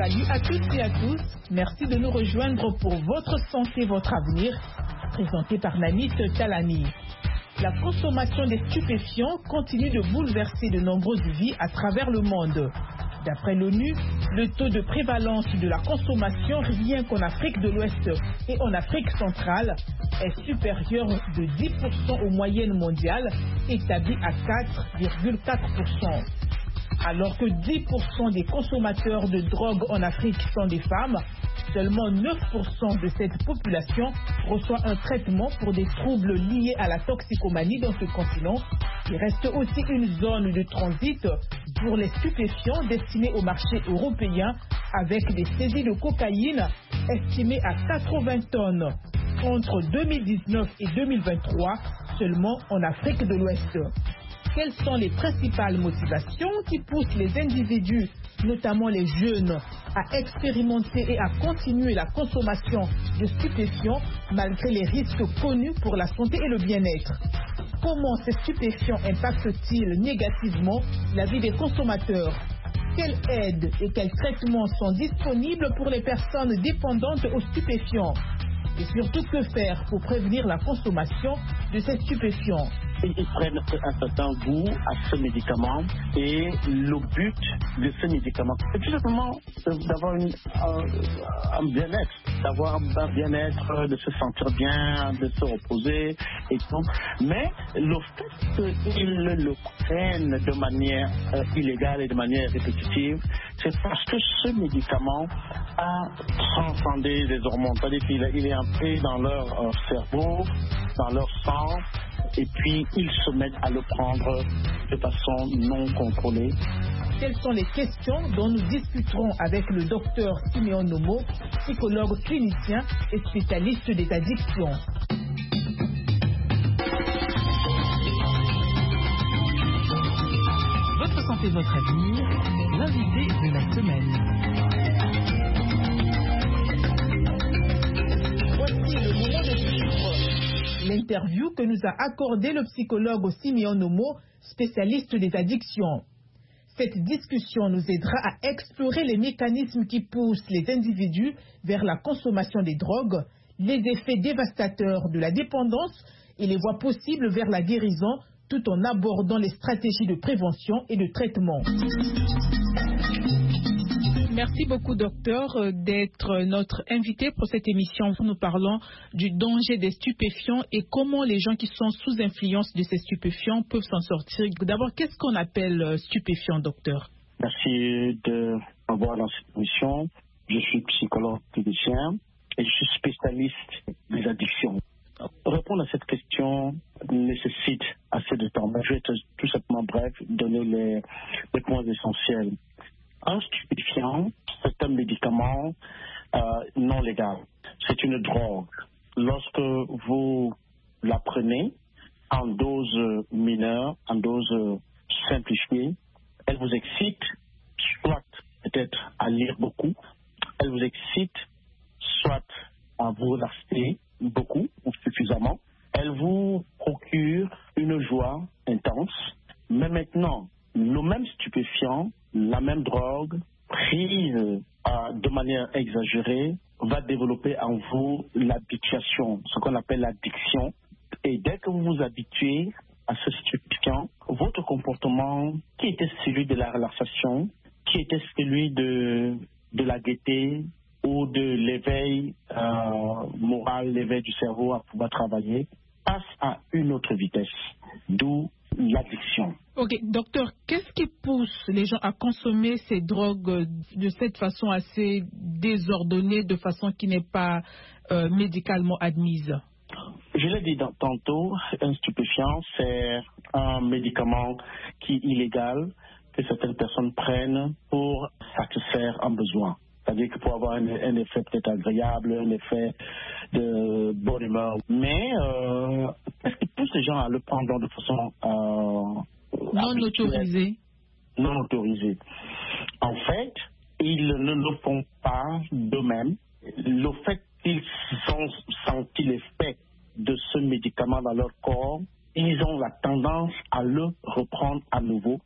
Salut à toutes et à tous. Merci de nous rejoindre pour Votre santé, votre avenir, présenté par Nanit Talani. La consommation des stupéfiants continue de bouleverser de nombreuses vies à travers le monde. D'après l'ONU, le taux de prévalence de la consommation rien qu'en Afrique de l'Ouest et en Afrique centrale est supérieur de 10% aux moyennes mondiales, établies à 4,4%. Alors que 10% des consommateurs de drogue en Afrique sont des femmes, seulement 9% de cette population reçoit un traitement pour des troubles liés à la toxicomanie dans ce continent. Il reste aussi une zone de transit pour les stupéfiants destinés au marché européen avec des saisies de cocaïne estimées à 80 tonnes entre 2019 et 2023 seulement en Afrique de l'Ouest. Quelles sont les principales motivations qui poussent les individus, notamment les jeunes, à expérimenter et à continuer la consommation de stupéfiants malgré les risques connus pour la santé et le bien-être? Comment ces stupéfiants impactent-ils négativement la vie des consommateurs? Quelles aides et quels traitements sont disponibles pour les personnes dépendantes aux stupéfiants? Et surtout, que faire pour prévenir la consommation de ces stupéfiants? Ils prennent un certain goût à ce médicament et le but de ce médicament, c'est tout simplement d'avoir un bien-être, un bien-être, de se sentir bien, de se reposer et tout. Mais le fait qu'ils le prennent de manière illégale et de manière répétitive, c'est parce que ce médicament a transcendé les hormones, c'est-à-dire qu'il est entré dans leur cerveau, dans leur sang, et puis ils se mettent à le prendre de façon non contrôlée. Quelles sont les questions dont nous discuterons avec le docteur Simeon Nomo, psychologue clinicien et spécialiste des addictions. Votre santé, votre avenir, l'invité de la semaine. Voici le moment de suivre l'interview que nous a accordé le psychologue Simeon Nomo, spécialiste des addictions. Cette discussion nous aidera à explorer les mécanismes qui poussent les individus vers la consommation des drogues, les effets dévastateurs de la dépendance et les voies possibles vers la guérison, tout en abordant les stratégies de prévention et de traitement. Merci beaucoup, docteur, d'être notre invité pour cette émission. Nous parlons du danger des stupéfiants et comment les gens qui sont sous influence de ces stupéfiants peuvent s'en sortir. D'abord, qu'est-ce qu'on appelle stupéfiant, docteur? Merci de m'avoir dans cette émission. Je suis psychologue clinicien et je suis spécialiste des addictions. Répondre à cette question nécessite assez de temps. Je vais être tout simplement bref, donner les points essentiels. Un stupéfiant, c'est un médicament non légal. C'est une drogue. Lorsque vous la prenez en dose mineure, en dose simplifiée, elle vous excite, soit peut-être à lire beaucoup, elle vous excite, soit à vous relaxer beaucoup ou suffisamment. Elle vous procure une joie intense. Mais maintenant, le même stupéfiant, la même drogue, prise de manière exagérée, va développer en vous l'habituation, ce qu'on appelle l'addiction. Et dès que vous vous habituez à ce stupéfiant, votre comportement, qui était celui de la relaxation, qui était celui de la gaieté ou de l'éveil moral, l'éveil du cerveau à pouvoir travailler, passe à une autre vitesse, d'où l'addiction. Ok, docteur, qu'est-ce qui pousse les gens à consommer ces drogues de cette façon assez désordonnée, de façon qui n'est pas médicalement admise? Je l'ai dit tantôt, un stupéfiant, c'est un médicament qui est illégal, que certaines personnes prennent pour satisfaire un besoin. C'est-à-dire que pour avoir un effet peut-être agréable, un effet de bonne humeur. Mais qu'est-ce qui pousse les gens à le prendre de façon non autorisée? Non autorisée. En fait, ils ne le font pas d'eux-mêmes. Le fait qu'ils ont senti l'effet de ce médicament dans leur corps, ils ont la tendance à le reprendre à nouveau